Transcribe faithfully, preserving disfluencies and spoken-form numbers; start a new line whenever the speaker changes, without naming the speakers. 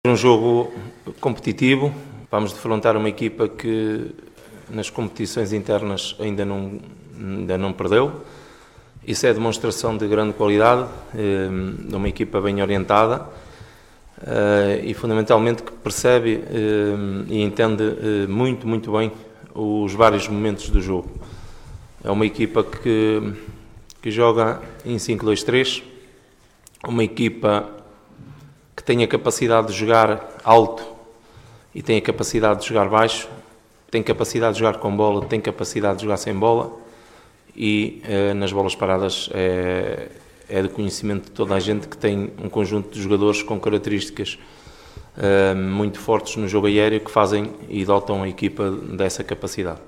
Um jogo competitivo, vamos defrontar uma equipa que nas competições internas ainda não, ainda não perdeu. Isso é demonstração de grande qualidade, de uma equipa bem orientada e fundamentalmente que percebe e entende muito, muito bem os vários momentos do jogo. É uma equipa que, que joga em cinco dois três, uma equipa que tem a capacidade de jogar alto e tem a capacidade de jogar baixo, tem capacidade de jogar com bola, tem capacidade de jogar sem bola e eh, nas bolas paradas é, é de conhecimento de toda a gente que tem um conjunto de jogadores com características eh, muito fortes no jogo aéreo que fazem e dotam a equipa dessa capacidade.